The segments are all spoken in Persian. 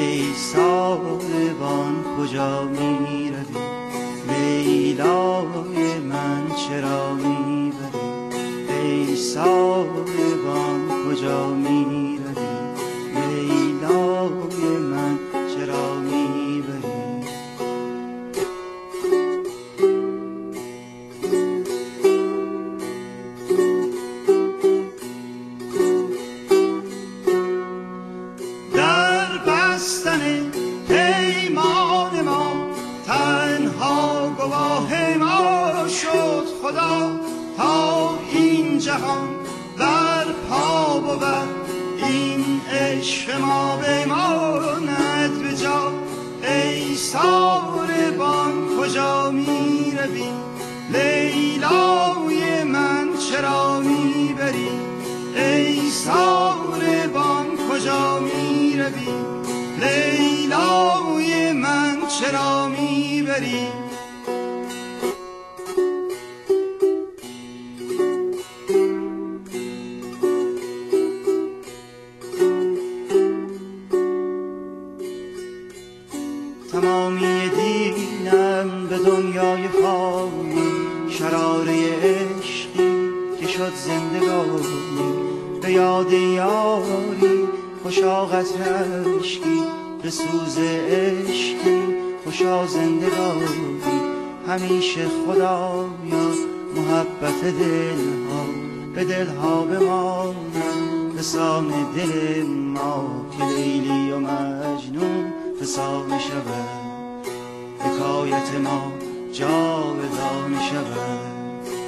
ای ساربان کجا می روی؟ لیلای من چرا می بری؟ ای ساربان کجا می روی؟ لیلای من چرا می بری؟ در بستن پیمان ما تنها گواه ما شد خدا، تا این جهان بر پا بود این عشق ما بماند به جا. ای ساربان کجا می روی؟ لیلای من چرا می بری؟ ای ساربان کجا می روی؟ لیلای من چرا می بری؟ تمامی دینم به دنیای فانی، شراره عشقی که شد زندگانی. به یاد یاری خوشا قطره اشکی، به سوز عشقی خوشا زندگانی. همیشه خدایا محبت دلها به دلها بماند، رسان دل ما که لیلی و مجنون فسانه شود، حکایت ما جاودانه شود.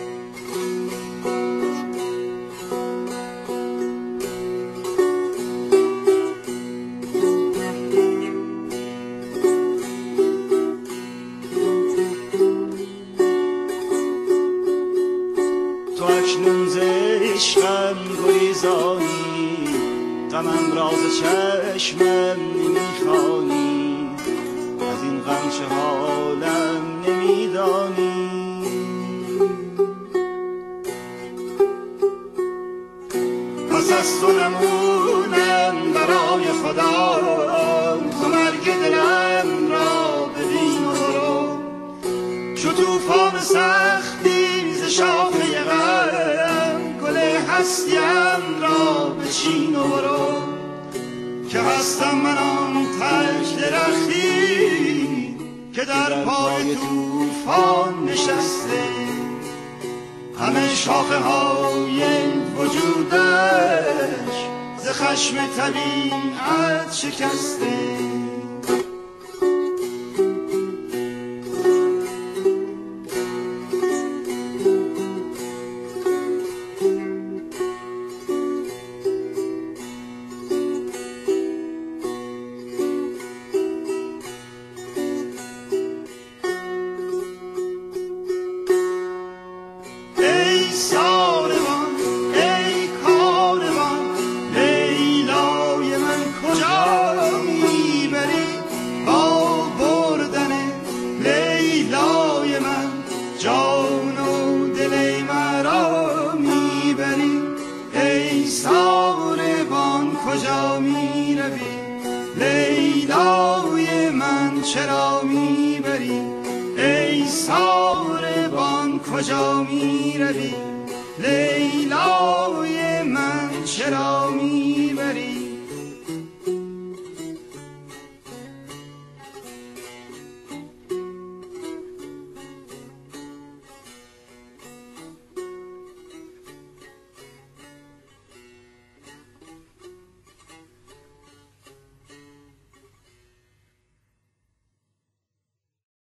تو اکنون ز عشقم گریزانی، غمم راز چشمم نمیخوانی، از این غم چه حالم نمیدانی. پس از تو نمونم برای خدا، تو مرگ دلم را ببین و برو. چو توفان سختی ز شاخه غم، گل هستیم را بچین و برو. که هستم من آن تک درختی که در پای توفان نشسته، همه شاخه های وجودش ز خشم طبیعت شکسته. ساربان ای کاروان، لیلای من کجا می بری؟ با بردن لیلای من جان و دل مرا می بری. ای ساربان کجا می روی؟ لیلای من چرا می بری؟ ای ساربان کجا می روی؟ لیلای من چرا می بری؟